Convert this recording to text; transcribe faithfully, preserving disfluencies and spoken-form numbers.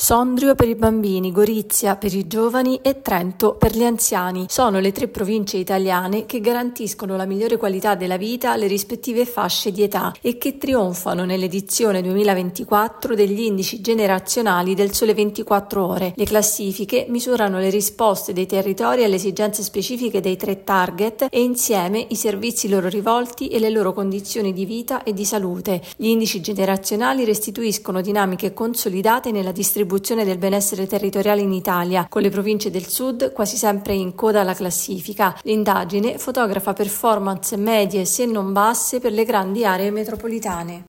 Sondrio per i bambini, Gorizia per i giovani e Trento per gli anziani. Sono le tre province italiane che garantiscono la migliore qualità della vita alle rispettive fasce di età e che trionfano nell'edizione duemilaventiquattro degli indici generazionali del Sole ventiquattro Ore. Le classifiche misurano le risposte dei territori alle esigenze specifiche dei tre target e insieme i servizi loro rivolti e le loro condizioni di vita e di salute. Gli indici generazionali restituiscono dinamiche consolidate nella distribuzione del benessere territoriale in Italia, con le province del sud quasi sempre in coda alla classifica. L'indagine fotografa performance medie se non basse per le grandi aree metropolitane.